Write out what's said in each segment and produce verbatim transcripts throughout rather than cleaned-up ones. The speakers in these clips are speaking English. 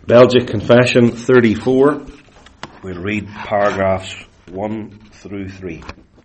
Belgic Confession thirty-four. We'll read paragraphs one through three.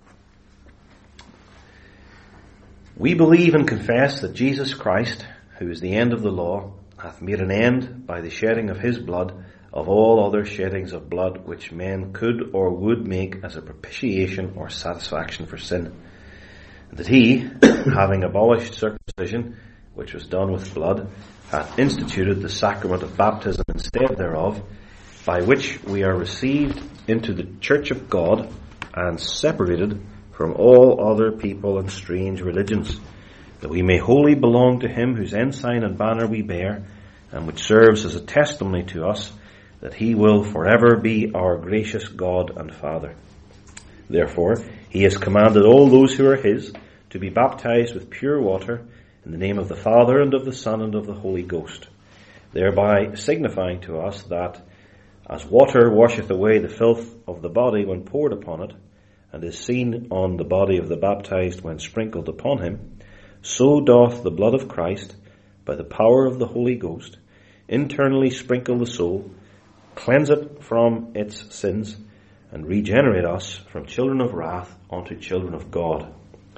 We believe and confess that Jesus Christ, who is the end of the law, hath made an end by the shedding of his blood of all other sheddings of blood which men could or would make as a propitiation or satisfaction for sin. And that he, having abolished circumcision, which was done with blood, hath instituted the sacrament of baptism instead thereof, by which we are received into the church of God and separated from all other people and strange religions, that we may wholly belong to him whose ensign and banner we bear, and which serves as a testimony to us that he will forever be our gracious God and Father. Therefore, he has commanded all those who are his to be baptized with pure water in the name of the Father and of the Son and of the Holy Ghost, thereby signifying to us that, as water washeth away the filth of the body when poured upon it, and is seen on the body of the baptized when sprinkled upon him, so doth the blood of Christ, by the power of the Holy Ghost, internally sprinkle the soul, cleanse it from its sins, and regenerate us from children of wrath unto children of God.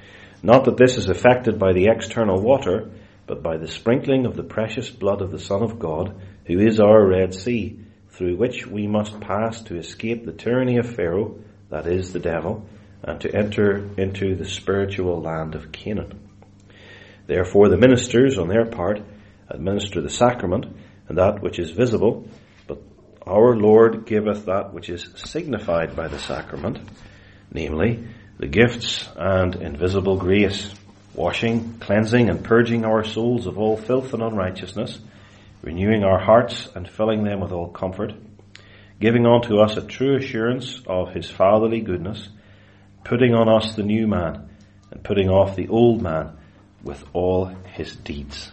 Not that this is effected by the external water, but by the sprinkling of the precious blood of the Son of God, who is our Red Sea, through which we must pass to escape the tyranny of Pharaoh, that is, the devil, and to enter into the spiritual land of Canaan. Therefore the ministers, on their part, administer the sacrament, and that which is visible, but our Lord giveth that which is signified by the sacrament, namely, the gifts and invisible grace, washing, cleansing, and purging our souls of all filth and unrighteousness, renewing our hearts and filling them with all comfort, giving unto us a true assurance of his fatherly goodness, putting on us the new man, and putting off the old man with all his deeds.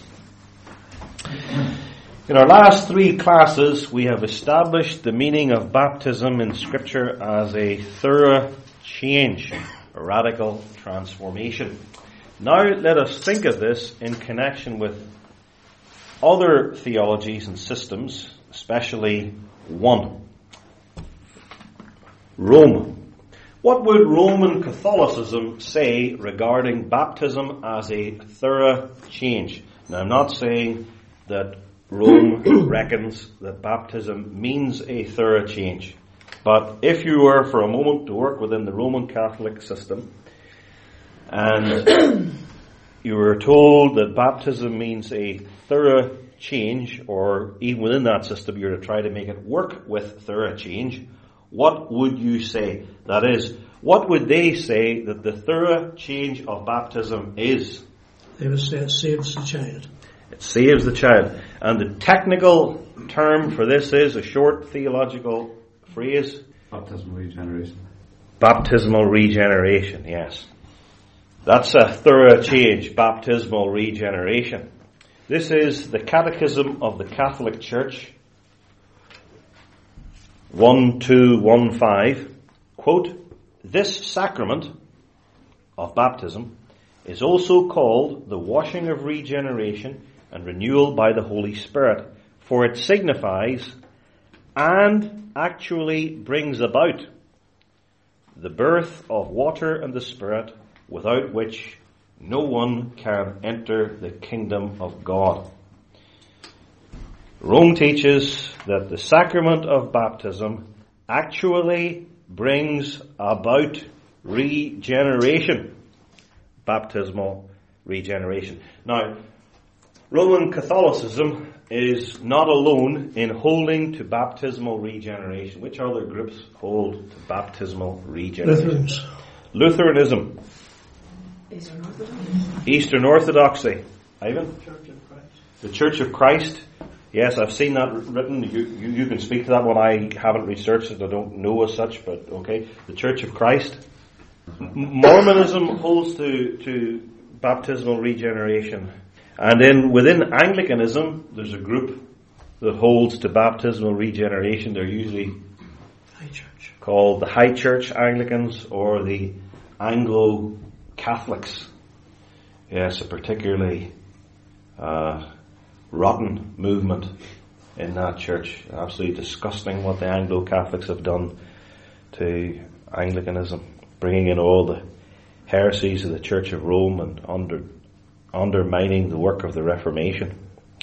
In our last three classes, we have established the meaning of baptism in Scripture as a thorough change, a radical transformation. Now let us think of this in connection with other theologies and systems, especially one. Rome. What would Roman Catholicism say regarding baptism as a thorough change? Now, I'm not saying that Rome reckons that baptism means a thorough change. But if you were for a moment to work within the Roman Catholic system, and you were told that baptism means a thorough change, or even within that system you're to try to make it work with thorough change, what would you say? That is, what would they say that the thorough change of baptism is? They would say it saves the child. It saves the child. And the technical term for this is a short theological phrase. Baptismal regeneration. Baptismal regeneration, yes. That's a thorough change, baptismal regeneration. This is the Catechism of the Catholic Church, one two one five. Quote, "This sacrament of baptism is also called the washing of regeneration and renewal by the Holy Spirit, for it signifies and actually brings about the birth of water and the Spirit, without which no one can enter the kingdom of God." Rome teaches that the sacrament of baptism actually brings about regeneration, baptismal regeneration. Now, Roman Catholicism is not alone in holding to baptismal regeneration. Which other groups hold to baptismal regeneration? Lutherans. Lutheranism. Eastern Orthodoxy. Eastern Orthodoxy. Ivan? Church of Christ. The Church of Christ. Yes, I've seen that written. You, you, you can speak to that one. I haven't researched it. I don't know as such, but okay. The Church of Christ. Mormonism holds to, to baptismal regeneration. And then within Anglicanism, there's a group that holds to baptismal regeneration. They're usually High Church. called the High Church Anglicans or the Anglo-Catholics. Yes, a particularly uh, rotten movement in that church. Absolutely disgusting what the Anglo-Catholics have done to Anglicanism, bringing in all the heresies of the Church of Rome and under, undermining the work of the Reformation.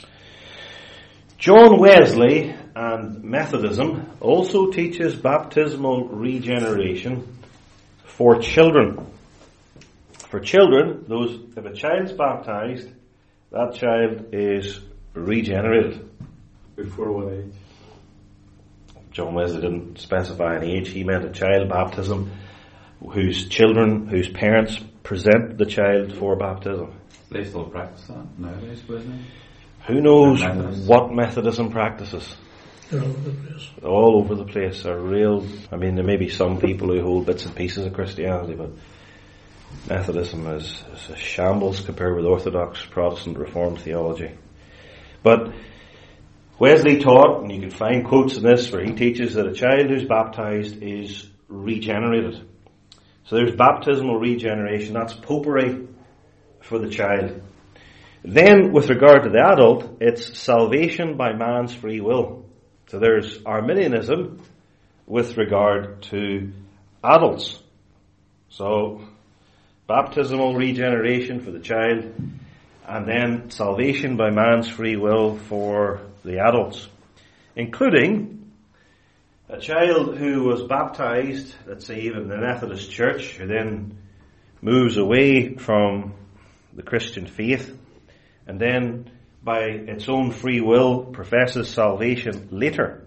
John Wesley and Methodism also teaches baptismal regeneration for children. For children, those if a child's baptized, that child is regenerated. Before what age? John Wesley didn't specify an age. He meant a child baptism whose children, whose parents present the child for baptism. They still practice that nowadays, Wesley? Who knows Methodist. what Methodism practices? They're all over the place. All over the place. Are real. I mean, there may be some people who hold bits and pieces of Christianity, but Methodism is, is a shambles compared with Orthodox Protestant Reformed theology. But Wesley taught, and you can find quotes in this where he teaches that a child who's baptized is regenerated. So there's baptismal regeneration. That's popery for the child. Then, with regard to the adult, it's salvation by man's free will. So there's Arminianism with regard to adults. So, baptismal regeneration for the child, and then salvation by man's free will for the adults, including a child who was baptized, let's say even in the Methodist Church, who then moves away from the Christian faith, and then by its own free will professes salvation later.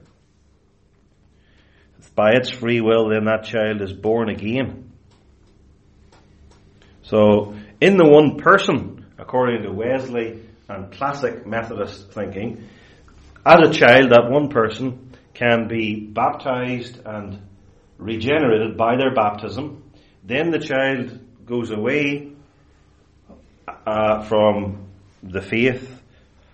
By its free will, then that child is born again. So, in the one person, according to Wesley and classic Methodist thinking, as a child, that one person can be baptized and regenerated by their baptism. Then the child goes away uh, from the faith,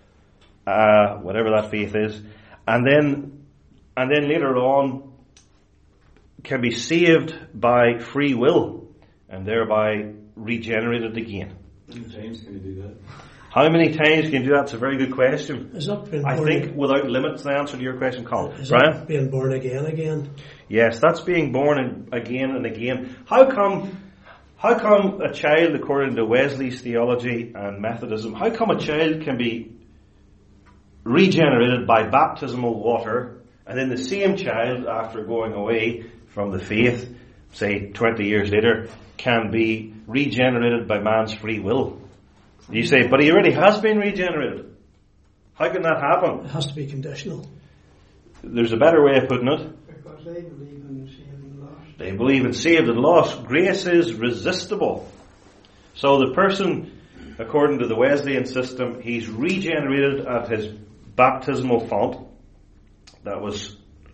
uh, whatever that faith is, and then and then later on can be saved by free will and thereby regenerated again. How many times can you do that? How many times can you do that? It's a very good question. Is that being I born think without limits the answer to your question, Colin. Is Brian? that being born again again? Yes, that's being born in, again and again. How come how come a child, according to Wesley's theology and Methodism, how come a child can be regenerated by baptismal water, and then the same child, after going away from the faith, say twenty years later, can be regenerated by man's free will? You say, but he already has been regenerated. How can that happen? It has to be conditional. There's a better way of putting it. Because they believe in saved and lost. They believe in saved and lost. Grace is resistible. So the person, according to the Wesleyan system, he's regenerated at his baptismal font. That was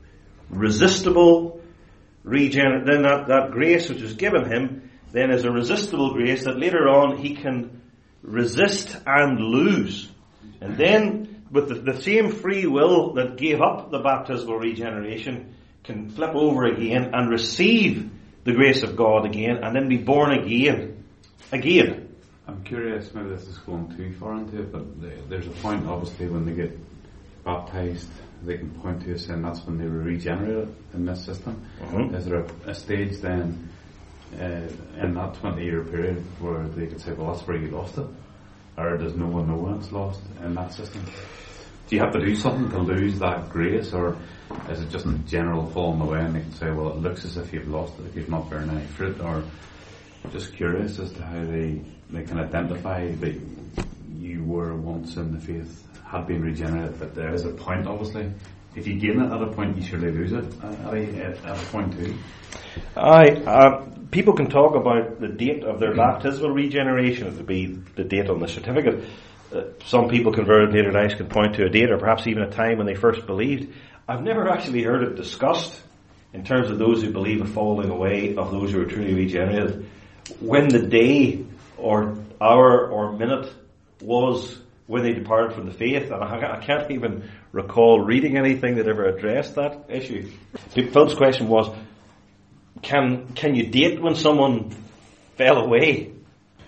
resistible, regenerate. Then that, that grace which was given him then is a resistible grace that later on he can resist and lose. And then with the, the same free will that gave up the baptismal regeneration can flip over again and receive the grace of God again and then be born again. Again. I'm curious, maybe this is going too far into it, but there's a point obviously when they get baptized, they can point to us and that's when they were regenerated in this system. Mm-hmm. Is there a, a stage then uh, in that twenty year period where they could say, well, that's where you lost it? Or does no one know when it's lost in that system? Do you have to do something to lose that grace, or is it just a general falling away and they can say, well, it looks as if you've lost it if you've not borne any fruit? Or just curious as to how they, they can identify that you were once in the faith, had been regenerated, but there is a point obviously. If you gain it at a point, you surely lose it at a, at a point too. Aye, uh, people can talk about the date of their baptismal regeneration. It would be the date on the certificate. Uh, some people converted later lives can point to a date or perhaps even a time when they first believed. I've never actually heard it discussed in terms of those who believe a falling away of those who are truly regenerated. When the day or hour or minute was when they departed from the faith, and I, I can't even recall reading anything that ever addressed that issue. Phil's question was, can can you date when someone fell away?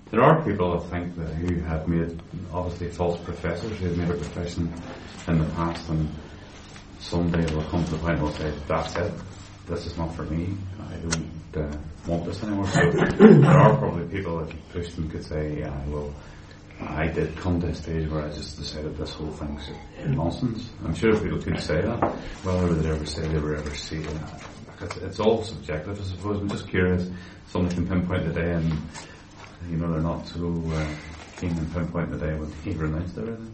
There are people, I think, that who have made, obviously false professors, who have made a profession in the past, and someday they'll come to the point where they'll say, that's it, this is not for me, I don't uh, want this anymore. So there are probably people that could push them, could say, yeah, well, I did come to a stage where I just decided this whole thing's nonsense. I'm sure people could say that. Whether they ever say they were ever see that. It's, it's all subjective, I suppose. I'm just curious. Somebody can pinpoint the day, and you know they're not so uh, keen in pinpointing the day when he renounced everything.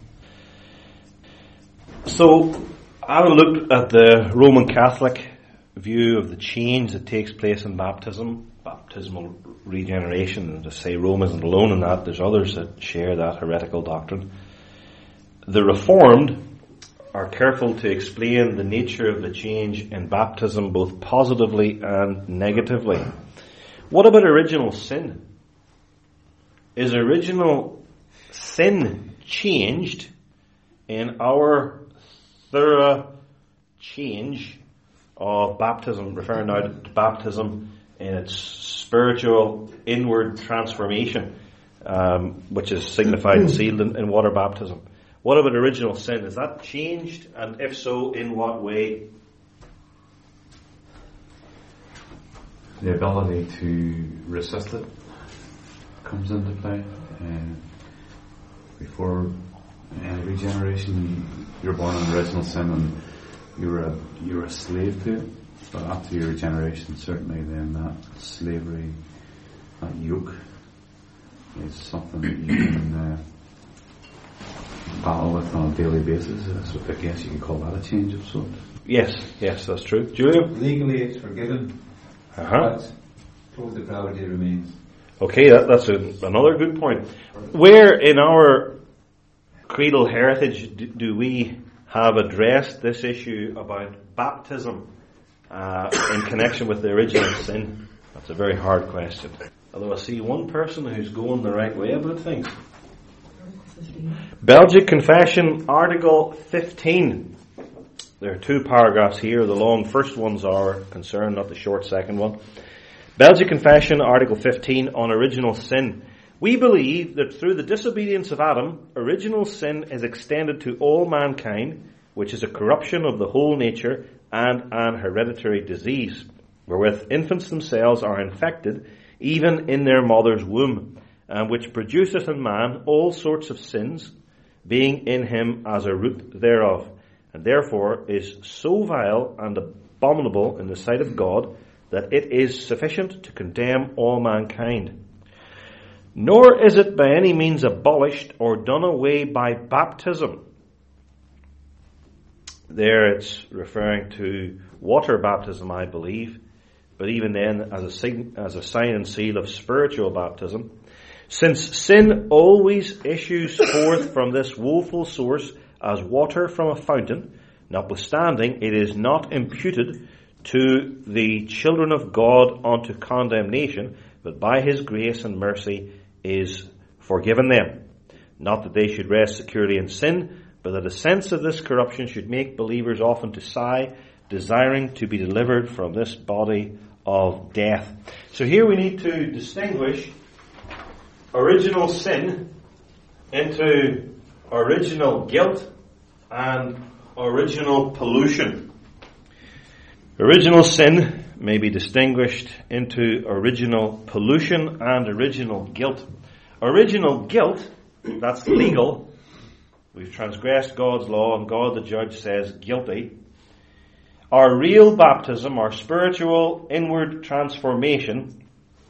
So, I looked at the Roman Catholic view of the change that takes place in baptism, baptismal regeneration, and to say Rome isn't alone in that, there's others that share that heretical doctrine. The Reformed are careful to explain the nature of the change in baptism both positively and negatively. What about original sin? Is original sin changed in our thorough change of baptism, referring now to baptism in its spiritual inward transformation, um, which is signified and sealed in, in water baptism? What about original sin? Is that changed? And if so, in what way? The ability to resist it comes into play. Uh, before uh, regeneration, you're born in original sin and you're a, you're a slave to it. But after your regeneration, certainly then that slavery, that yoke, is something that you can uh, battle with on a daily basis. So I guess you can call that a change of sorts. Yes, yes, that's true. Julia? Legally it's forgiven, Uh-huh. but total depravity remains. Okay, that, that's a, another good point. Where in our creedal heritage do, do we have addressed this issue about baptism uh, in connection with the original sin? That's a very hard question. Although I see one person who's going the right way about things. Belgic Confession, Article fifteen. There are two paragraphs here. The long first ones are concerned, not the short second one. Belgic Confession, Article fifteen, on original sin. We believe that through the disobedience of Adam, original sin is extended to all mankind, which is a corruption of the whole nature and an hereditary disease, wherewith infants themselves are infected, even in their mother's womb, and which produceth in man all sorts of sins, being in him as a root thereof, and therefore is so vile and abominable in the sight of God that it is sufficient to condemn all mankind. Nor is it by any means abolished or done away by baptism. There it's referring to water baptism, I believe, but even then as a, sign, as a sign and seal of spiritual baptism. Since sin always issues forth from this woeful source as water from a fountain, notwithstanding it is not imputed to the children of God unto condemnation, but by his grace and mercy is forgiven them. Not that they should rest securely in sin, but that a sense of this corruption should make believers often to sigh, desiring to be delivered from this body of death. So here we need to distinguish original sin into original guilt and original pollution. Original sin may be distinguished into original pollution and original guilt. Original guilt, that's legal. We've transgressed God's law and God the judge says guilty. Our real baptism, our spiritual inward transformation,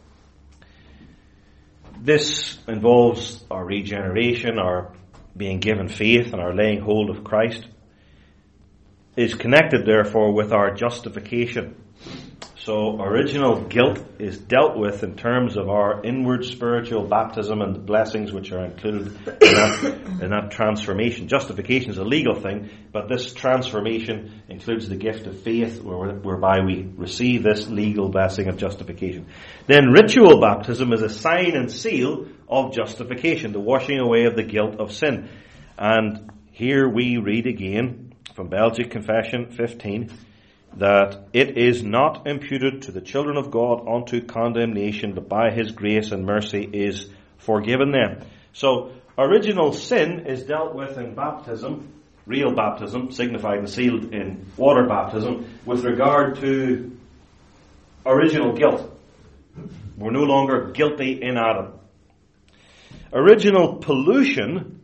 this involves our regeneration, our being given faith and our laying hold of Christ, is connected therefore with our justification. So original guilt is dealt with in terms of our inward spiritual baptism and the blessings which are included in that, in that transformation. Justification is a legal thing, but this transformation includes the gift of faith whereby we receive this legal blessing of justification. Then ritual baptism is a sign and seal of justification, the washing away of the guilt of sin. And here we read again from Belgic Confession fifteen, that it is not imputed to the children of God unto condemnation, but by his grace and mercy is forgiven them. So, original sin is dealt with in baptism, real baptism, signified and sealed in water baptism, with regard to original guilt. We're no longer guilty in Adam. Original pollution,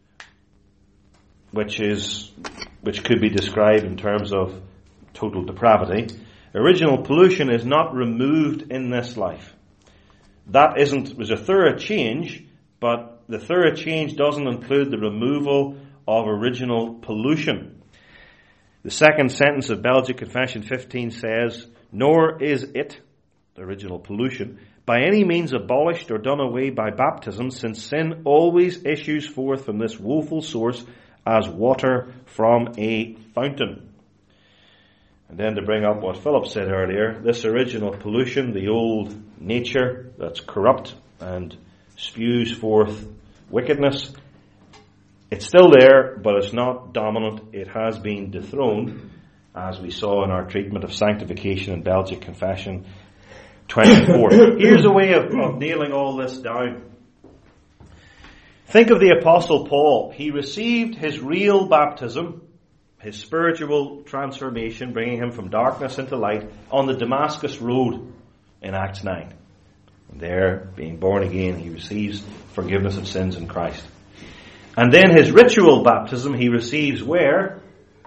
which is, which could be described in terms of total depravity, original pollution is not removed in this life. That isn't, there's a thorough change, but the thorough change doesn't include the removal of original pollution. The second sentence of Belgic Confession fifteen says, nor is it, the original pollution, by any means abolished or done away by baptism, since sin always issues forth from this woeful source as water from a fountain. And then to bring up what Philip said earlier, this original pollution, the old nature that's corrupt and spews forth wickedness, it's still there, but it's not dominant. It has been dethroned, as we saw in our treatment of sanctification in Belgic Confession twenty-four. Here's a way of, of nailing all this down. Think of the Apostle Paul. He received his real baptism, his spiritual transformation, bringing him from darkness into light, on the Damascus Road in Acts nine. And there, being born again, he receives forgiveness of sins in Christ. And then his ritual baptism he receives where?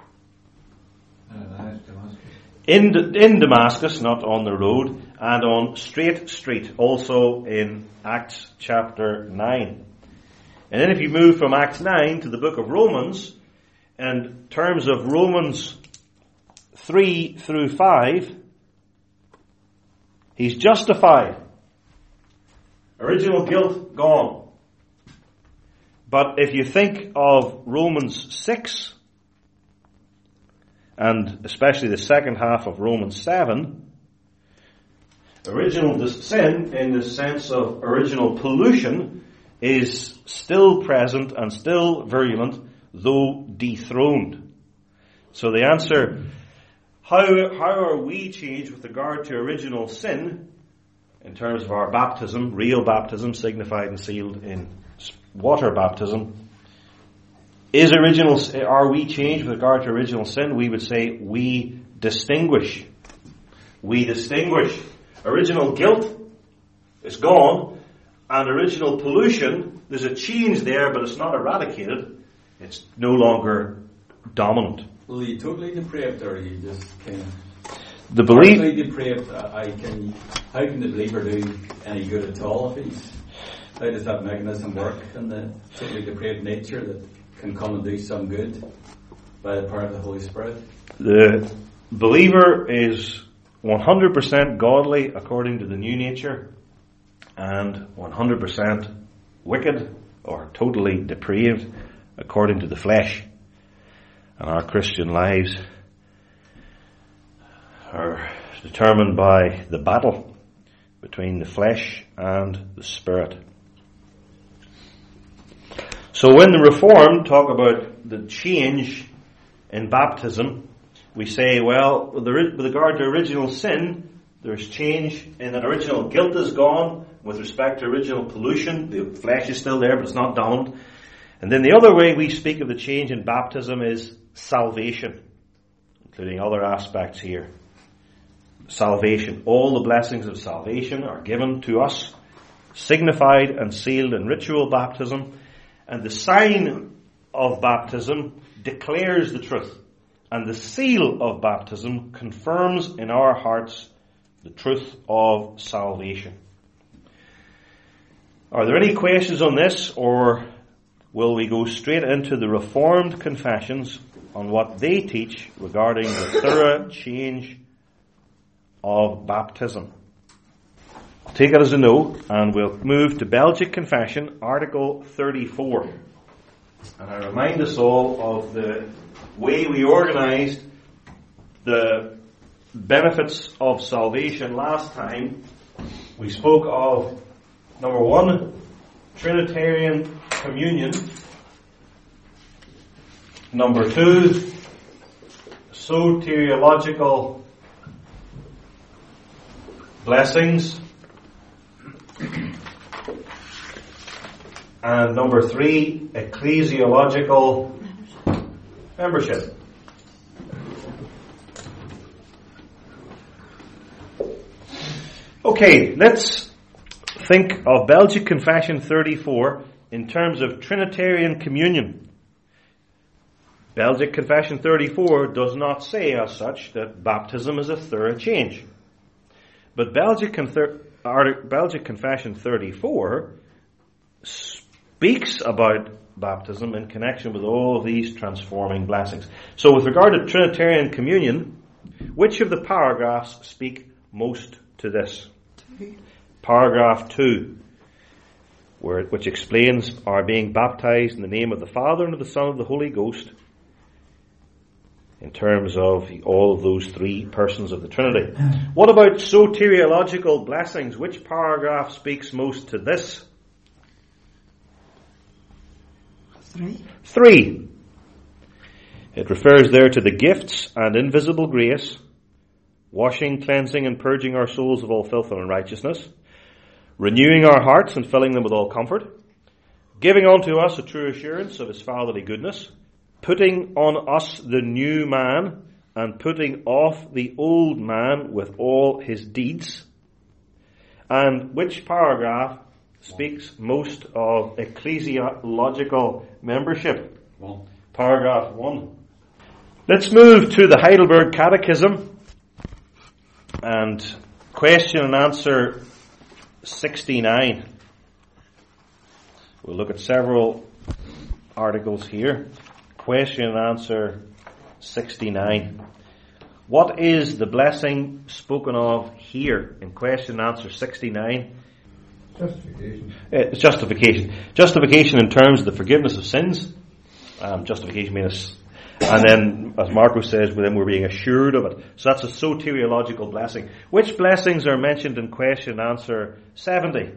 Uh, Damascus. In, in Damascus, not on the road, and on Straight Street, also in Acts chapter nine. And then if you move from Acts nine to the book of Romans, in terms of Romans three through five, he's justified. Original guilt gone. But if you think of Romans six, and especially the second half of Romans seven, original sin, in the sense of original pollution, is still present and still virulent, though dethroned. So the answer, how, how are we changed with regard to original sin, in terms of our baptism, real baptism, signified and sealed in water baptism? Is original, are we changed with regard to original sin? We would say we distinguish. We distinguish. Original guilt is gone, and original pollution, there's a change there, but it's not eradicated. It's no longer dominant. Well, are you totally depraved, or are you just kind of the belief? Totally depraved. I can. How can the believer do any good at all if he's? How does that mechanism work in the totally depraved nature that can come and do some good by the power of the Holy Spirit? The believer is one hundred percent godly according to the new nature, and one hundred percent wicked or totally depraved according to the flesh. And our Christian lives are determined by the battle between the flesh and the Spirit. So when the Reformed talk about the change in baptism, we say, well, with regard to original sin, there's change in that original guilt is gone. With respect to original pollution, the flesh is still there, but it's not dominant. And then the other way we speak of the change in baptism is salvation, including other aspects here. Salvation. All the blessings of salvation are given to us, signified and sealed in ritual baptism. And the sign of baptism declares the truth. And the seal of baptism confirms in our hearts the truth of salvation. Are there any questions on this, or will we go straight into the Reformed confessions on what they teach regarding the thorough change of baptism? I'll take it as a no, and we'll move to Belgic Confession, Article thirty-four. And I remind us all of the way we organized the benefits of salvation last time. We spoke of, number one, Trinitarian communion. Number two, soteriological blessings. And number three, ecclesiological membership. Okay, let's think of Belgic Confession thirty-four in terms of Trinitarian communion. Belgic Confession thirty-four does not say as such that baptism is a thorough change. But Belgic, Con- Belgic Confession thirty-four speaks about baptism in connection with all of these transforming blessings. So with regard to Trinitarian communion, which of the paragraphs speak most to this? Paragraph two, where, which explains our being baptized in the name of the Father and of the Son and of the Holy Ghost, in terms of all of those three persons of the Trinity. What about soteriological blessings? Which paragraph speaks most to this? Three. Three. It refers there to the gifts and invisible grace, washing, cleansing, and purging our souls of all filth and unrighteousness, renewing our hearts and filling them with all comfort, giving unto us a true assurance of his fatherly goodness, putting on us the new man, and putting off the old man with all his deeds. And which paragraph speaks most of ecclesiological membership? One. Paragraph one. Let's move to the Heidelberg Catechism and question and answer sixty-nine. We'll look at several articles here. Question and answer sixty-nine. What is the blessing spoken of here in question and answer sixty-nine? Justification. It's justification. Justification in terms of the forgiveness of sins. Um, justification means, and then, as Marco says, then we're being assured of it. So that's a soteriological blessing. Which blessings are mentioned in question and answer seventy?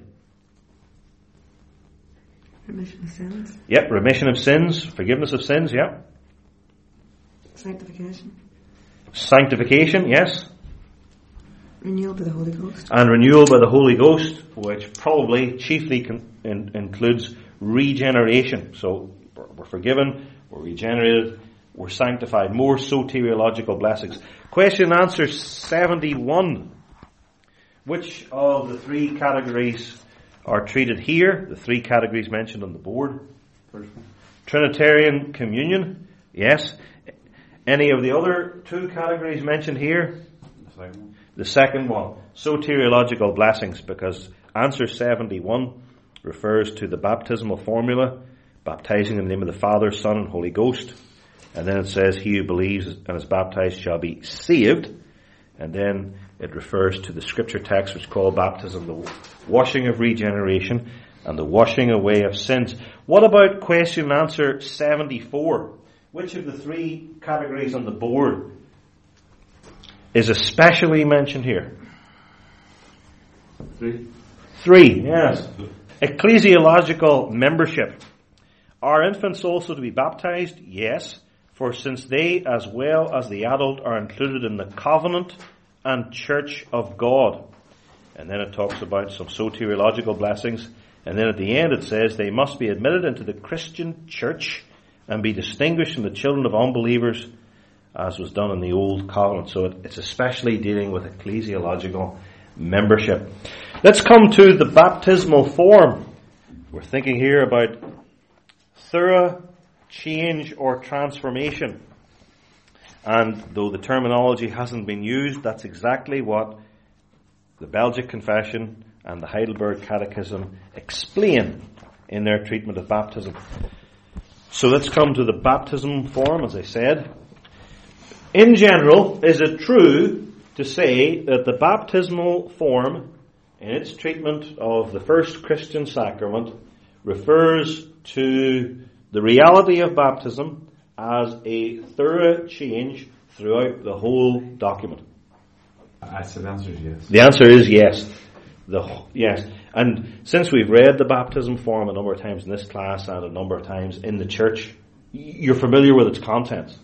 Remission of sins. Yep, remission of sins, forgiveness of sins, yep. Sanctification. Sanctification, yes. Renewal by the Holy Ghost. And renewal by the Holy Ghost, which probably chiefly con- in- includes regeneration. So we're forgiven, we're regenerated, we're sanctified. More soteriological blessings. Question and answer seventy-one. Which of the three categories are treated here? The three categories mentioned on the board. Trinitarian communion, yes. Any of the other two categories mentioned here? The second one. The second one, soteriological blessings, because answer seventy-one refers to the baptismal formula, baptizing in the name of the Father, Son, and Holy Ghost. And then it says, he who believes and is baptized shall be saved. And then it refers to the scripture text which call baptism the washing of regeneration and the washing away of sins. What about question and answer seventy-four? Which of the three categories on the board is especially mentioned here? Three. Three, yes. Ecclesiological membership. Are infants also to be baptized? Yes. For since they, as well as the adult, are included in the covenant and church of God. And then it talks about some soteriological blessings. And then at the end it says they must be admitted into the Christian church and be distinguished from the children of unbelievers, as was done in the old covenant. So it, it's especially dealing with ecclesiological membership. Let's come to the baptismal form. We're thinking here about thorough change or transformation. And though the terminology hasn't been used, that's exactly what the Belgic Confession and the Heidelberg Catechism explain in their treatment of baptism. So let's come to the baptism form, as I said. In general, is it true to say that the baptismal form, in its treatment of the first Christian sacrament, refers to the reality of baptism as a thorough change throughout the whole document? I said the answer is yes. The answer is yes. The, yes. And since we've read the baptism form a number of times in this class and a number of times in the church, you're familiar with its contents.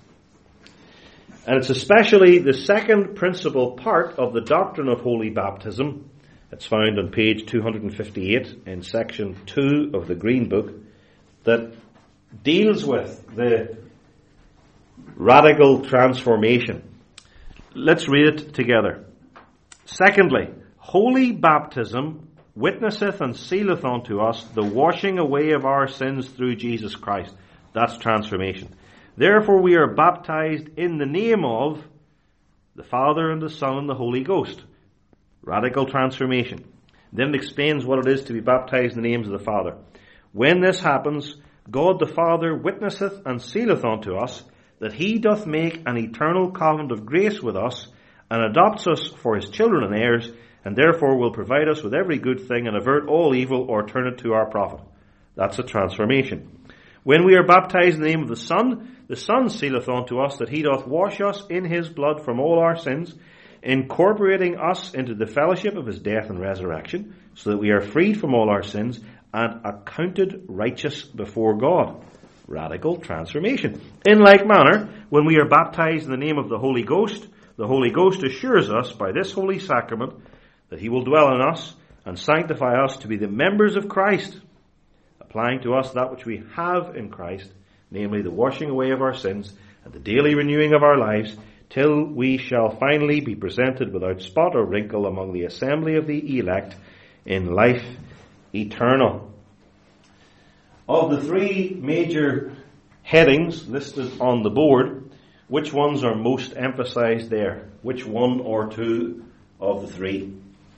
And it's especially the second principal part of the doctrine of holy baptism It's found on page two hundred fifty-eight in section two of the Green Book that deals with the radical transformation. Let's read it together. Secondly, holy baptism witnesseth and sealeth unto us the washing away of our sins through Jesus Christ. That's transformation. Therefore we are baptized in the name of the Father and the Son and the Holy Ghost. Radical transformation. Then it explains what it is to be baptized in the names of the Father. When this happens, God the Father witnesseth and sealeth unto us that he doth make an eternal covenant of grace with us, and adopts us for his children and heirs, and therefore will provide us with every good thing, and avert all evil, or turn it to our profit. That's a transformation. When we are baptized in the name of the Son, the Son sealeth unto us that he doth wash us in his blood from all our sins, incorporating us into the fellowship of his death and resurrection, so that we are freed from all our sins, and accounted righteous before God. Radical transformation. In like manner, when we are baptized in the name of the Holy Ghost, the Holy Ghost assures us by this holy sacrament that he will dwell in us and sanctify us to be the members of Christ, applying to us that which we have in Christ, namely the washing away of our sins and the daily renewing of our lives, till we shall finally be presented without spot or wrinkle among the assembly of the elect in life eternal. Of the three major headings listed on the board, which ones are most emphasized there? Which one or two of the three?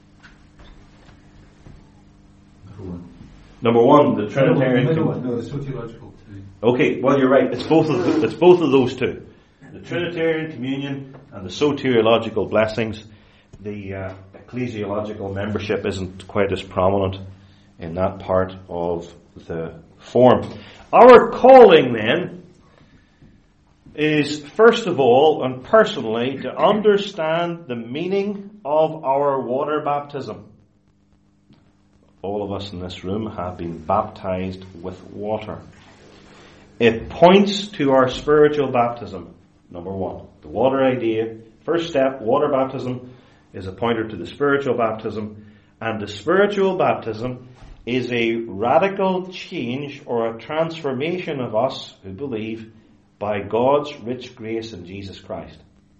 Number one, the Trinitarian. Middle one, no, the sociological two. Okay, well you're right. It's both of the, it's both of those two. The Trinitarian communion and the soteriological blessings. The uh, ecclesiological membership isn't quite as prominent in that part of the form. Our calling then is first of all and personally to understand the meaning of our water baptism. All of us in this room have been baptized with water. It points to our spiritual baptism, number one. The water idea, first step, water baptism, is a pointer to the spiritual baptism. And the spiritual baptism is a radical change or a transformation of us who believe by God's rich grace in Jesus Christ.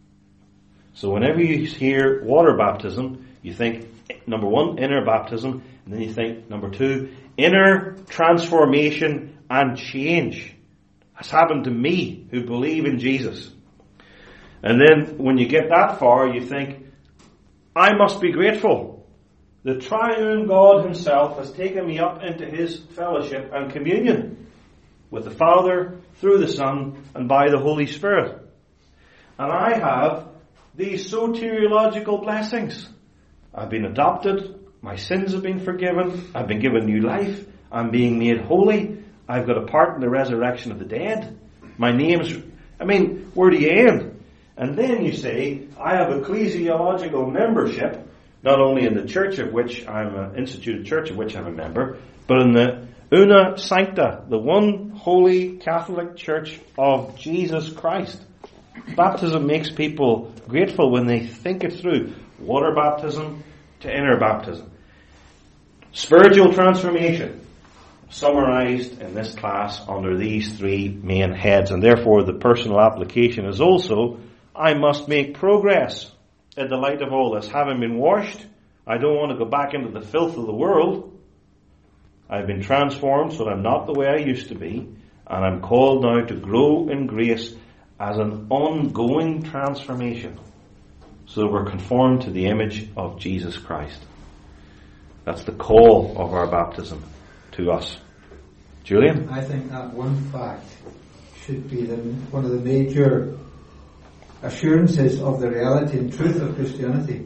So whenever you hear water baptism, you think, number one, inner baptism, and then you think, number two, inner transformation and change has happened to me who believe in Jesus. And then when you get that far, you think, I must be grateful. The triune God himself has taken me up into his fellowship and communion with the Father, through the Son, and by the Holy Spirit. And I have these soteriological blessings. I've been adopted, my sins have been forgiven, I've been given new life, I'm being made holy, I've got a part in the resurrection of the dead, my name's... I mean, where do you end? And then you say, I have ecclesiological membership, not only in the church of which I'm an instituted church of which I'm a member, but in the Una Sancta, the one holy Catholic Church of Jesus Christ. Baptism makes people grateful when they think it through. Water baptism to inner baptism. Spiritual transformation, summarized in this class under these three main heads, and therefore the personal application is also, I must make progress in the light of all this. Having been washed, I don't want to go back into the filth of the world. I've been transformed so that I'm not the way I used to be, and I'm called now to grow in grace as an ongoing transformation, so that we're conformed to the image of Jesus Christ. That's the call of our baptism to us. Julian? I think that one fact should be the, one of the major assurances of the reality and truth of Christianity.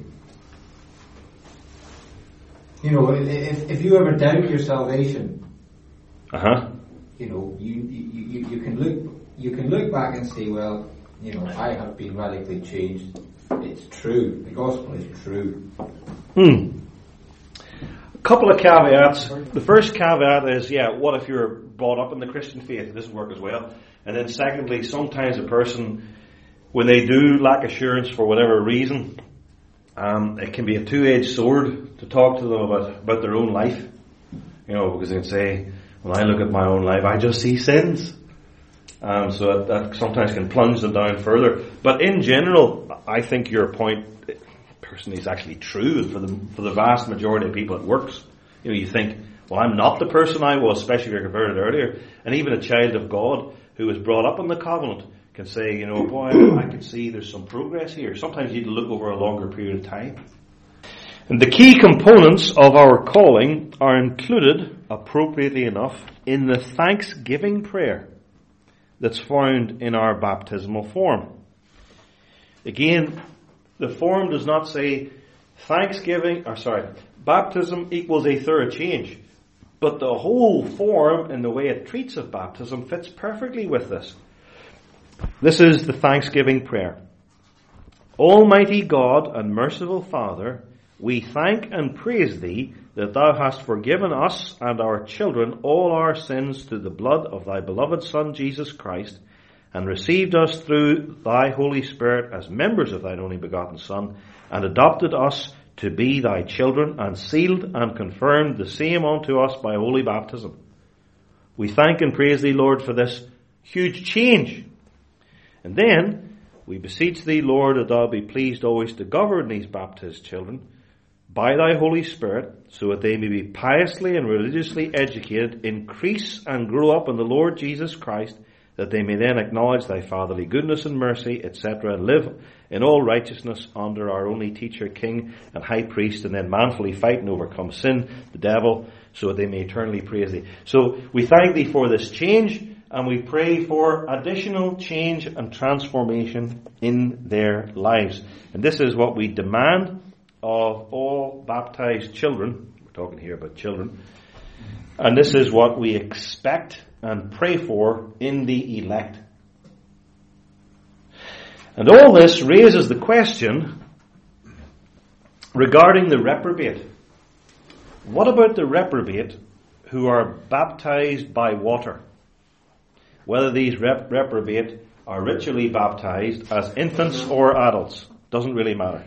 You know, if, if you ever doubt your salvation, uh-huh. you know, you, you, you can look you can look back and say, well, you know, I have been radically changed. It's true. The gospel is true. Hmm. A couple of caveats. The first caveat is, yeah, what if you're brought up in the Christian faith? It doesn't work as well. And then secondly, sometimes a person, when they do lack assurance for whatever reason, Um, it can be a two-edged sword to talk to them about, about their own life. You know, because they can say, when I look at my own life, I just see sins. Um, so that, that sometimes can plunge them down further. But in general, I think your point personally is actually true for the for the vast majority of people. It works. You know, you think, well, I'm not the person I was, especially if you're converted earlier. And even a child of God who was brought up in the covenant can say, you know, boy, I can see there's some progress here. Sometimes you need to look over a longer period of time. And the key components of our calling are included, appropriately enough, in the thanksgiving prayer that's found in our baptismal form. Again, the form does not say thanksgiving, or sorry, baptism equals a thorough change. But the whole form and the way it treats of baptism fits perfectly with this. This is the thanksgiving prayer. Almighty God and merciful Father, we thank and praise Thee that Thou hast forgiven us and our children all our sins through the blood of Thy beloved Son Jesus Christ, and received us through Thy Holy Spirit as members of Thine only begotten Son, and adopted us to be Thy children, and sealed and confirmed the same unto us by holy baptism. We thank and praise Thee, Lord, for this huge change. And then we beseech Thee, Lord, that Thou be pleased always to govern these baptized children by Thy Holy Spirit, so that they may be piously and religiously educated, increase and grow up in the Lord Jesus Christ, that they may then acknowledge Thy fatherly goodness and mercy, et cetera, and live in all righteousness under our only teacher, King, and High Priest, and then manfully fight and overcome sin, the devil, so that they may eternally praise Thee. So we thank Thee for this change, and we pray for additional change and transformation in their lives. And this is what we demand of all baptized children. We're talking here about children. And this is what we expect and pray for in the elect. And all this raises the question regarding the reprobate. What about the reprobate who are baptized by water? Whether these rep- reprobate are ritually baptized as infants or adults, doesn't really matter.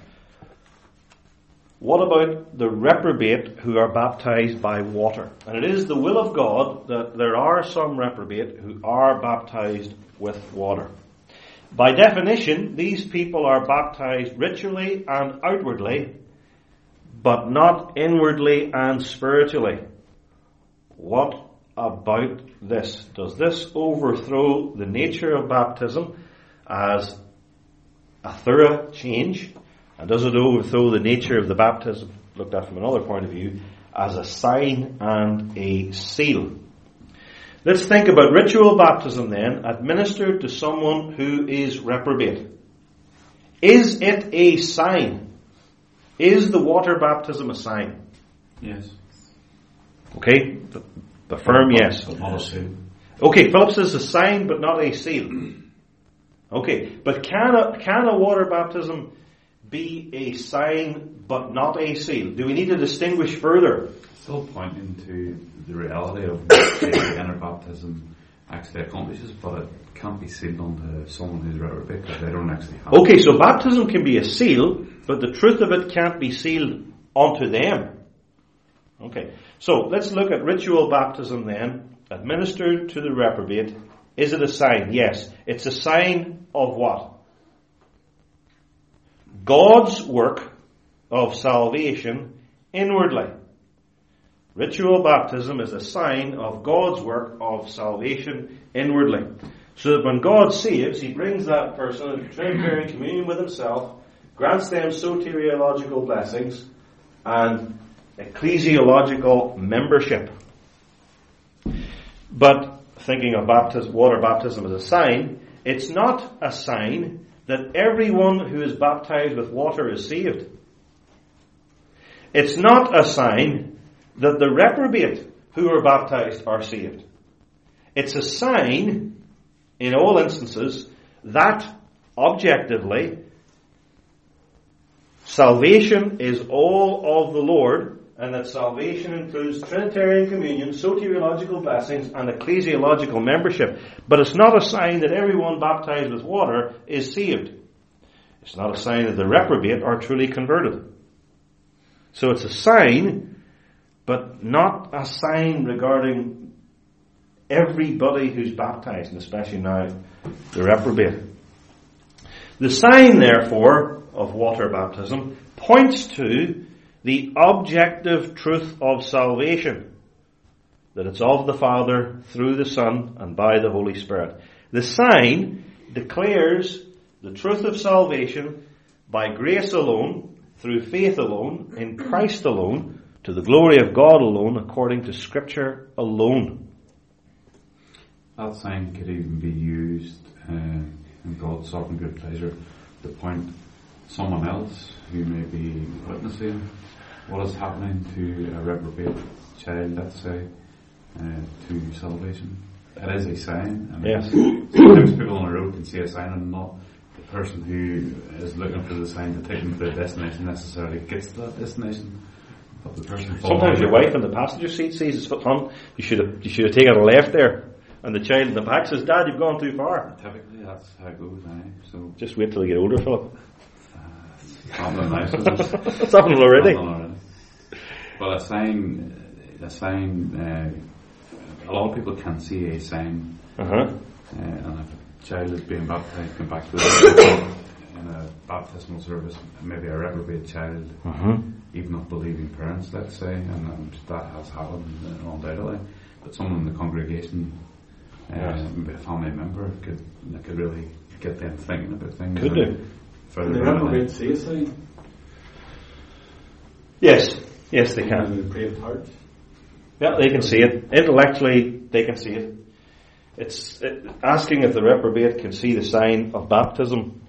What about the reprobate who are baptized by water? And it is the will of God that there are some reprobate who are baptized with water. By definition, these people are baptized ritually and outwardly, but not inwardly and spiritually. What about this? Does this overthrow the nature of baptism as a thorough change? And does it overthrow the nature of the baptism, looked at from another point of view, as a sign and a seal? Let's think about ritual baptism then, administered to someone who is reprobate. Is it a sign? Is the water baptism a sign? Yes. Okay, the, the firm yes. But not a seal. Okay, Philip says a sign but not a seal. Okay, but can a, can a water baptism be a sign but not a seal? Do we need to distinguish further? Still pointing to the reality of what the inner baptism actually accomplishes, but it can't be sealed onto someone who's reprobate because they don't actually have Okay, it. so baptism can be a seal, but the truth of it can't be sealed onto them. Okay, so let's look at ritual baptism then, administered to the reprobate. Is it a sign? Yes. It's a sign of what? God's work of salvation inwardly. Ritual baptism is a sign of God's work of salvation inwardly. So that when God saves, He brings that person into Trinitarian communion with Himself, grants them soteriological blessings, and ecclesiological membership. But thinking of baptism, water baptism as a sign, it's not a sign that everyone who is baptized with water is saved. It's not a sign that the reprobate who are baptized are saved. It's a sign, in all instances, that objectively salvation is all of the Lord, and that salvation includes Trinitarian communion, soteriological blessings, and ecclesiological membership. But it's not a sign that everyone baptized with water is saved. It's not a sign that the reprobate are truly converted. So it's a sign, but not a sign regarding everybody who's baptized, and especially now the reprobate. The sign, therefore, of water baptism points to the objective truth of salvation, that it's of the Father, through the Son, and by the Holy Spirit. The sign declares the truth of salvation by grace alone, through faith alone, in Christ alone, to the glory of God alone, according to Scripture alone. That sign could even be used uh, in God's sovereign good pleasure to point someone else who may be witnessing what is happening to a reprobate child, let's say, uh, to salvation. It is a sign. And Yes. Sometimes people on the road can see a sign and not the person who is looking for the sign to take them to the destination necessarily gets to that destination. But the person Sometimes your wife in the passenger seat sees it's on. You should have you should have taken a left there, and the child in the back says, "Dad, you've gone too far." Typically, that's how it goes now. So Just wait till you get older, Philip. it's happening now. So It's happening already. Happening already. But a sign, a sign. Uh, a lot of people can see a sign, Uh huh. uh, and if a child is being baptized, come back to the in a baptismal service, maybe a reprobate child, Uh huh. even not believing parents, let's say, and um, that has happened uh, undoubtedly. But someone in the congregation, uh, Yes. maybe a family member, could could really get them thinking about things. Could and do. Further The down the line. reprobate see a sign. Yes. Yes, they And can. the depraved heart. Yeah, they can see it. Intellectually, they can see it. It's it, asking if the reprobate can see the sign of baptism.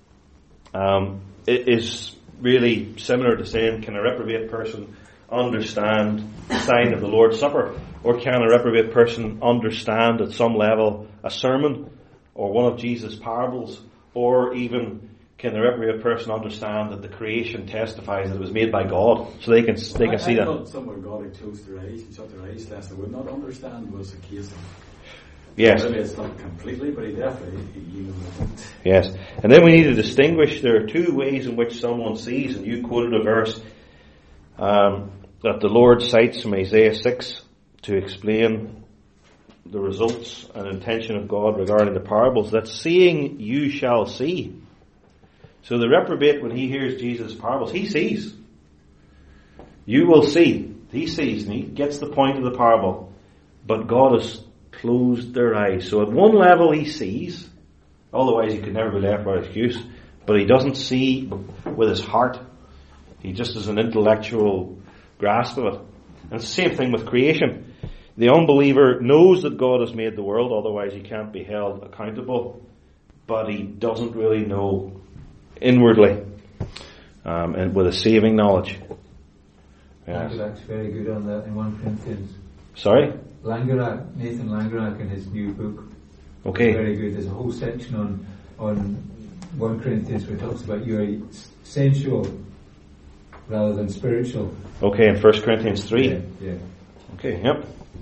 Um, it is really similar to saying, can a reprobate person understand the sign of the Lord's Supper? Or can a reprobate person understand at some level a sermon or one of Jesus' parables? Or even can the reprobate person understand that the creation testifies that it was made by God? So they can they can I, see I that. thought somewhere God had closed their eyes and shut their eyes lest they would not understand was the case. Yes. Maybe it's not completely, but he definitely, he, you know, Yes. And then we need to distinguish, there are two ways in which someone sees, and you quoted a verse um, that the Lord cites from Isaiah six to explain the results and intention of God regarding the parables, that seeing you shall see. So the reprobate, when he hears Jesus' parables, he sees. You will see. He sees, and he gets the point of the parable. But God has closed their eyes. So at one level he sees, otherwise he could never be left without excuse, but he doesn't see with his heart. He just has an intellectual grasp of it. And it's the same thing with creation. The unbeliever knows that God has made the world, otherwise he can't be held accountable, but he doesn't really know inwardly, um, and with a saving knowledge. Yes. Langerak's very good on that in First Corinthians. Sorry? Langerak, Nathan Langerak in his new book. Okay. Very good. There's a whole section on on First Corinthians where it talks about you're sensual rather than spiritual. Okay, in First Corinthians three. Yeah, yeah. Okay, yep.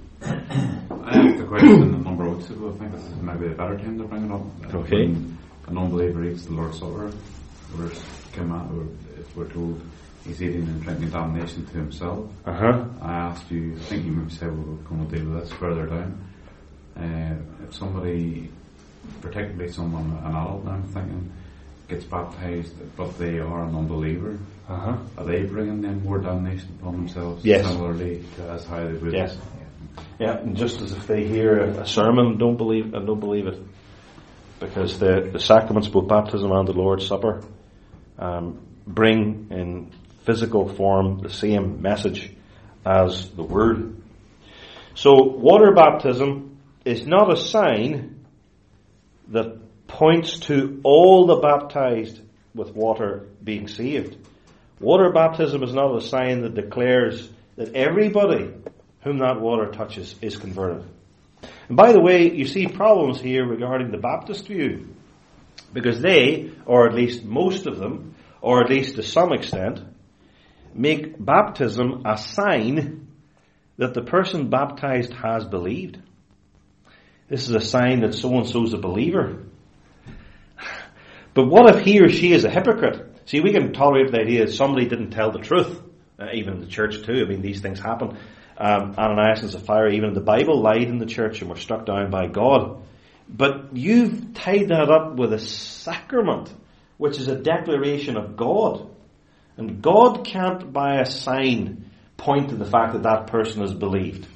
I asked the question a number of weeks ago. I think this is maybe a better time to bring it up. Okay. When an unbeliever eats the Lord's Supper, we're, or if we're told he's eating and drinking damnation to himself. Uh-huh. I asked you, I think you maybe said we were going to deal with this further down. Uh, if somebody, particularly someone, an adult now, I'm thinking, gets baptized, but they are an unbeliever, Uh-huh. are they bringing then more damnation upon themselves? Yes. Similarly to as how they would. Yes. Yeah, and just as if they hear a, a sermon, don't believe and don't believe it, because the the sacraments, both baptism and the Lord's Supper, um, bring in physical form the same message as the Word. So, water baptism is not a sign that points to all the baptized with water being saved. Water baptism is not a sign that declares that everybody whom that water touches is converted. And by the way, you see problems here regarding the Baptist view, because they, or at least most of them, or at least to some extent, make baptism a sign that the person baptized has believed. This is a sign that so-and-so is a believer. But what if he or she is a hypocrite? See, we can tolerate the idea that somebody didn't tell the truth, uh, even in the church too. I mean, these things happen. Um, Ananias and Sapphira, even in the Bible, lied in the church and were struck down by God. But you've tied that up with a sacrament, which is a declaration of God. And God can't, by a sign, point to the fact that that person has believed.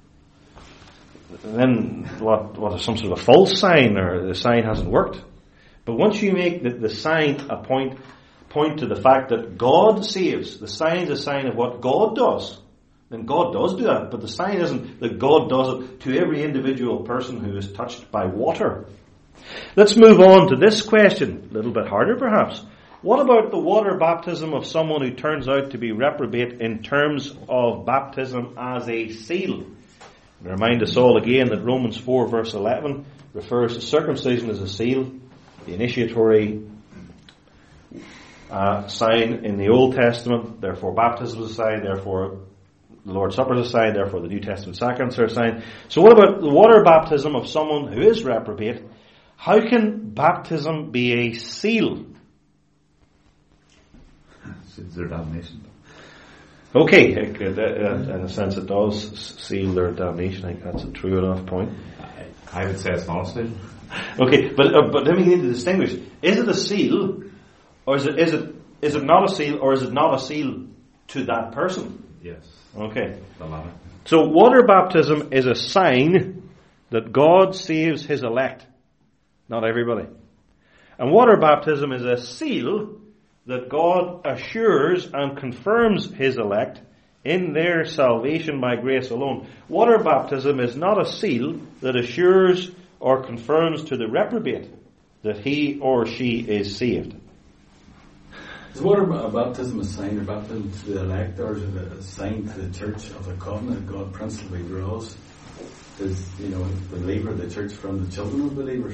Then what, what is some sort of false sign, or the sign hasn't worked? But once you make the, the sign a point, point to the fact that God saves, the sign is a sign of what God does, then God does do that. But the sign isn't that God does it to every individual person who is touched by water. Let's move on to this question, a little bit harder perhaps. What about the water baptism of someone who turns out to be reprobate in terms of baptism as a seal? I remind us all again that Romans four verse eleven refers to circumcision as a seal, the initiatory uh, sign in the Old Testament, therefore baptism is a sign, therefore the Lord's Supper is a sign, therefore the New Testament sacraments are a sign. So what about the water baptism of someone who is reprobate? How can baptism be a seal? It's their damnation. Okay, in a sense it does seal their damnation. I think that's a true enough point. I would say it's not a seal. Okay, but uh, but then we need to distinguish: is it a seal, or is it is it is it not a seal, or is it not a seal to that person? Yes. Okay. The latter. So water baptism is a sign that God saves His elect, not everybody. And water baptism is a seal that God assures and confirms His elect in their salvation by grace alone. Water baptism is not a seal that assures or confirms to the reprobate that he or she is saved. Is water baptism a sign or baptism to the elect, or is it a sign to the church of the covenant God principally draws? Is, you know, the believer, the church, from the children of believers?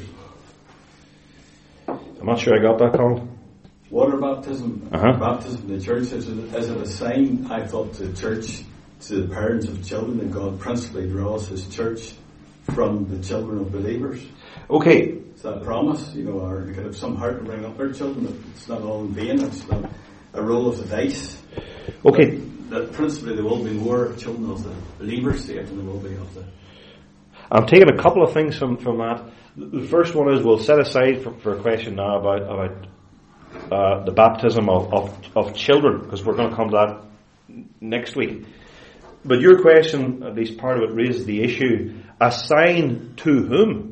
I'm not sure I got that, Colin. Water baptism, Uh-huh. baptism in the church, is it, is it a sign, I thought, to the church, to the parents of children, that God principally draws His church from the children of believers? Okay. Is that a promise, you know, or they could have some heart to bring up their children, that it's not all in vain, it's not a roll of the dice. Okay. That, that principally there will be more children of the believers saved than there will be of the... I'm taking a couple of things from, from that. The first one is, we'll set aside for, for a question now about, about uh, the baptism of, of, of children, because we're going to come to that next week. But your question, at least part of it, raises the issue, a sign to whom?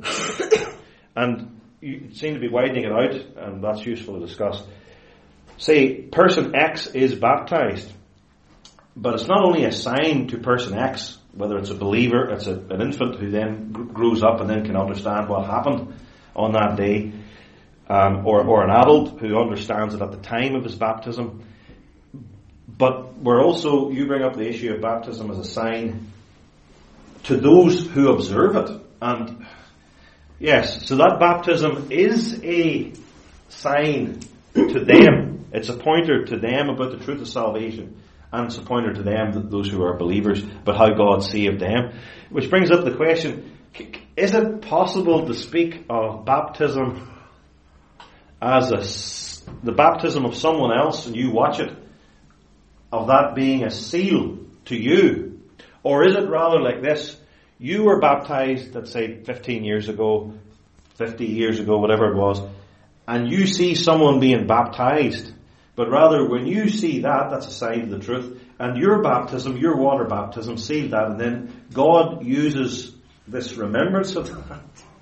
And you seem to be widening it out, and that's useful to discuss. Say, person X is baptized, but it's not only a sign to person X, whether it's a believer, it's a, an infant who then grows up and then can understand what happened on that day, um, or, or an adult who understands it at the time of his baptism. But we're also, you bring up the issue of baptism as a sign to those who observe it. And yes, so that baptism is a sign to them. It's a pointer to them about the truth of salvation. And it's a pointer to them, those who are believers, but how God saved them. Which brings up the question, is it possible to speak of baptism as a, the baptism of someone else and you watch it, of that being a seal to you? Or is it rather like this? You were baptized, let's say fifteen years ago, fifty years ago, whatever it was, and you see someone being baptized. But rather, when you see that, that's a sign of the truth. And your baptism, your water baptism, sealed that. And then God uses this remembrance of that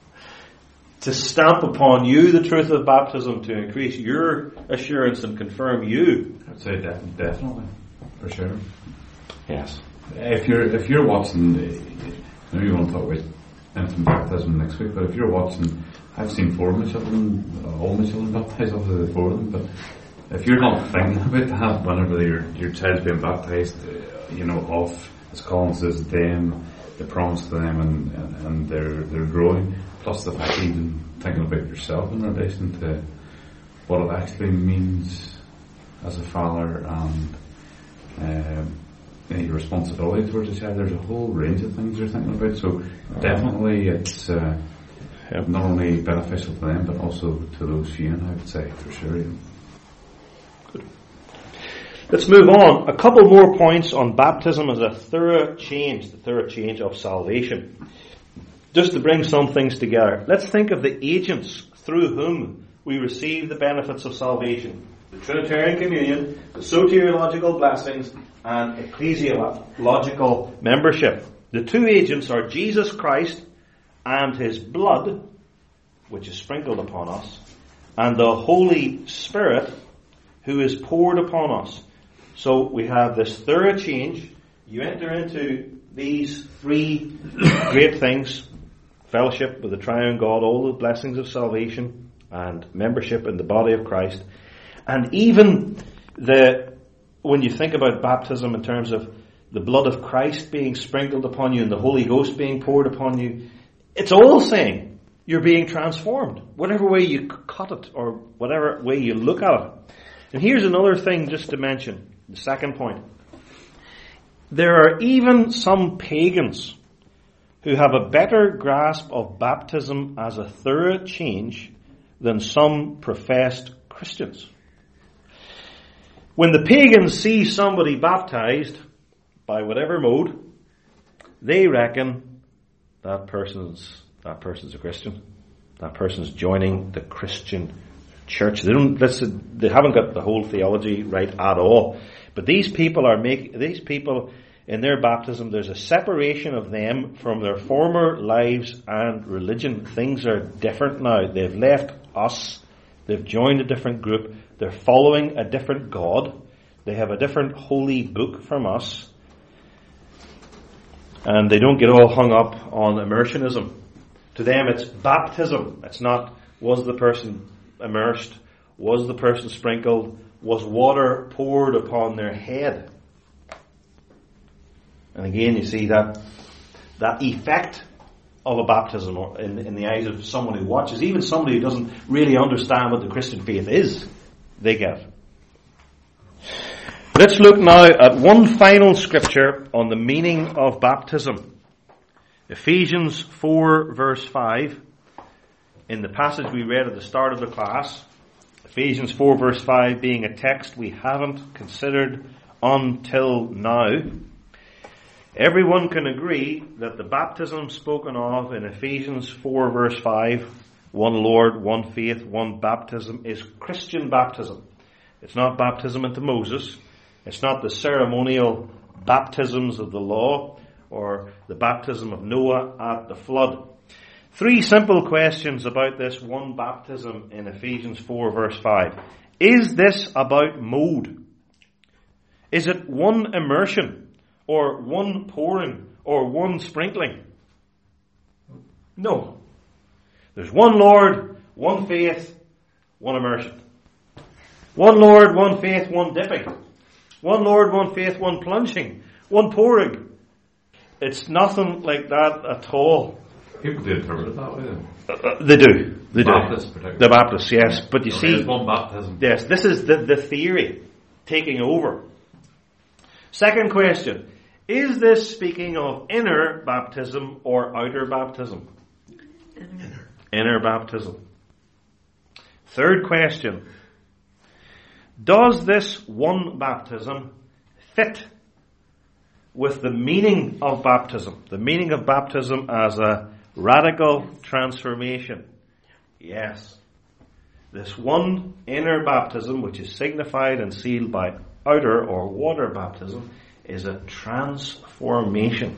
to stamp upon you the truth of baptism, to increase your assurance and confirm you. I'd say def- definitely, for sure. Yes. If you're if you're watching, I know you want to talk about infant baptism next week, but if you're watching, I've seen four of my children, all my children baptized, obviously the four of them, but if you're not thinking about that whenever your your child's being baptized, uh, you know, of, as Colin says, them, the promise to them, and, and, and they're they're growing, plus the fact even thinking about yourself in relation to what it actually means as a father, and um, your responsibility towards a child. There's a whole range of things you're thinking about. So definitely, it's uh, Yep. Not only beneficial to them, but also to those viewing, I would say, for sure. Yeah. Let's move on. A couple more points on baptism as a thorough change, the thorough change of salvation. Just to bring some things together. Let's think of the agents through whom we receive the benefits of salvation. The Trinitarian communion, the soteriological blessings, and ecclesiological membership. The two agents are Jesus Christ and His blood, which is sprinkled upon us, and the Holy Spirit, who is poured upon us. So we have this thorough change. You enter into these three great things: fellowship with the triune God, all the blessings of salvation, and membership in the body of Christ. And even the when you think about baptism in terms of the blood of Christ being sprinkled upon you and the Holy Ghost being poured upon you, it's all saying you're being transformed, whatever way you cut it or whatever way you look at it. And here's another thing just to mention, the second point. There are even some pagans who have a better grasp of baptism as a thorough change than some professed Christians. When the pagans see somebody baptized by whatever mode, they reckon that person's that person's a Christian. That person's joining the Christian church. They don't listen, they haven't got the whole theology right at all. But these people are making these people in their baptism, there's a separation of them from their former lives and religion. Things are different now. They've left us. They've joined a different group. They're following a different God. They have a different holy book from us. And they don't get all hung up on immersionism. To them it's baptism. It's not, was the person immersed? Was the person sprinkled? Was water poured upon their head? And again, you see that that effect of a baptism in, in the eyes of someone who watches, even somebody who doesn't really understand what the Christian faith is, they get. Let's look now at one final scripture on the meaning of baptism. Ephesians four verse five. In the passage we read at the start of the class, Ephesians four verse five being a text we haven't considered until now. Everyone can agree that the baptism spoken of in Ephesians four verse five, one Lord, one faith, one baptism, is Christian baptism. It's not baptism into Moses. It's not the ceremonial baptisms of the law or the baptism of Noah at the flood. Three simple questions about this one baptism in Ephesians four verse five. Is this about mode? Is it one immersion or one pouring or one sprinkling? No. There's one Lord, one faith, one immersion. One Lord, one faith, one dipping. One Lord, one faith, one plunging. One pouring. It's nothing like that at all. People do interpret it that way then. Uh, they do. They Baptists, do. particularly. The Baptists, yes. But you So see, there's one baptism. yes, this is the, the theory taking over. Second question. Is this speaking of inner baptism or outer baptism? Inner. Inner baptism. Third question. Does this one baptism fit with the meaning of baptism? The meaning of baptism as a radical transformation. Yes. This one inner baptism, which is signified and sealed by outer or water baptism, is a transformation.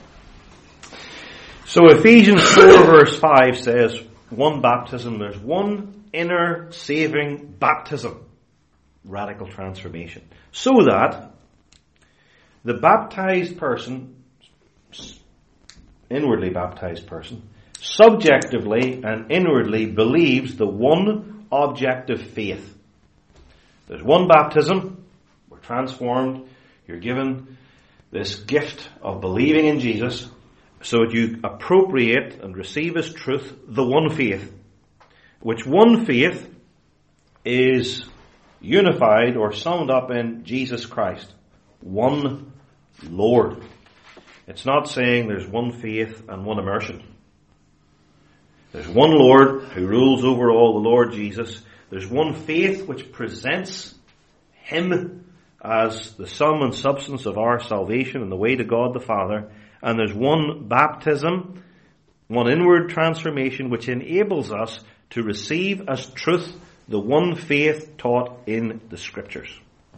So Ephesians four verse five says, one baptism, there's one inner saving baptism. Radical transformation. So that the baptized person, inwardly baptized person, subjectively and inwardly believes the one objective faith. There's one baptism, we're transformed, you're given this gift of believing in Jesus, so that you appropriate and receive as truth the one faith, which one faith is unified or summed up in Jesus Christ. One Lord. It's not saying there's one faith and one immersion. There's one Lord who rules over all, the Lord Jesus. There's one faith which presents Him as the sum and substance of our salvation and the way to God the Father. And there's one baptism, one inward transformation which enables us to receive as truth the one faith taught in the Scriptures.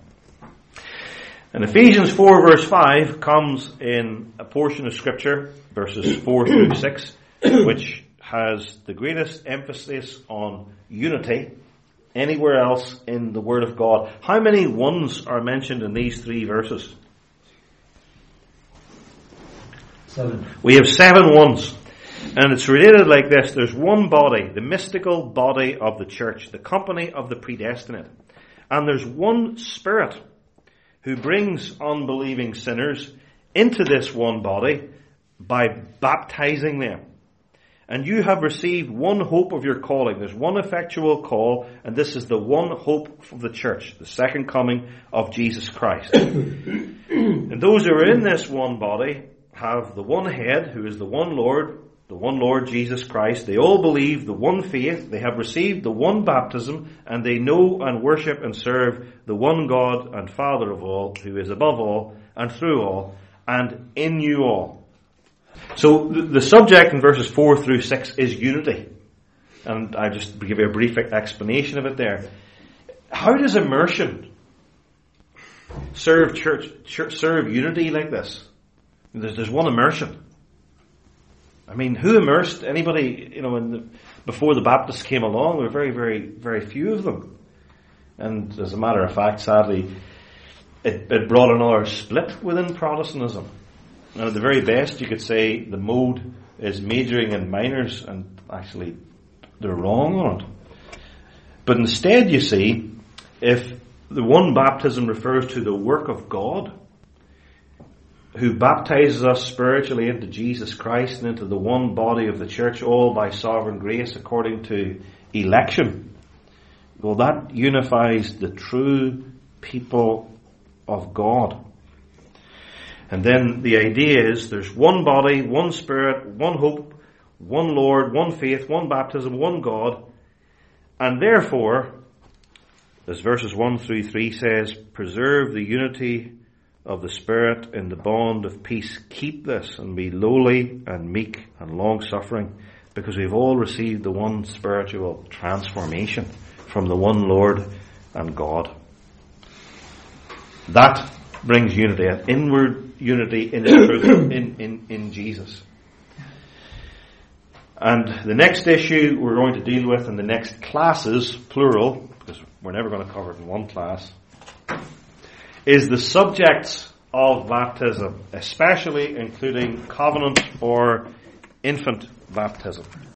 And Ephesians four verse five comes in a portion of Scripture, verses four through six, which has the greatest emphasis on unity anywhere else in the Word of God. How many ones are mentioned in these three verses? Seven. We have seven ones. And it's related like this. There's one body, the mystical body of the church, the company of the predestinate. And there's one Spirit who brings unbelieving sinners into this one body by baptizing them. And you have received one hope of your calling. There's one effectual call, and this is the one hope of the church, the second coming of Jesus Christ. And those who are in this one body have the one head, who is the one Lord, the one Lord Jesus Christ. They all believe the one faith. They have received the one baptism, and they know and worship and serve the one God and Father of all, who is above all and through all and in you all. So the subject in verses four through six is unity. And I just give you a brief explanation of it there. How does immersion serve church, church serve unity like this? There's, there's one immersion. I mean, who immersed anybody, you know, in the, before the Baptists came along? There were very, very, very few of them. And as a matter of fact, sadly, it, it brought another split within Protestantism. Now, at the very best, you could say the mode is majoring in minors, and actually they're wrong on it. But instead, you see, if the one baptism refers to the work of God, who baptizes us spiritually into Jesus Christ and into the one body of the church, all by sovereign grace according to election, well, that unifies the true people of God. And then the idea is there's one body, one Spirit, one hope, one Lord, one faith, one baptism, one God. And therefore, as verses one through three says, preserve the unity of the Spirit in the bond of peace. Keep this and be lowly and meek and long-suffering, because we've all received the one spiritual transformation from the one Lord and God. That brings unity, an inward unity in the truth, in, in, in Jesus. And the next issue we're going to deal with in the next classes, plural, because we're never going to cover it in one class, is the subjects of baptism, especially including covenant or infant baptism.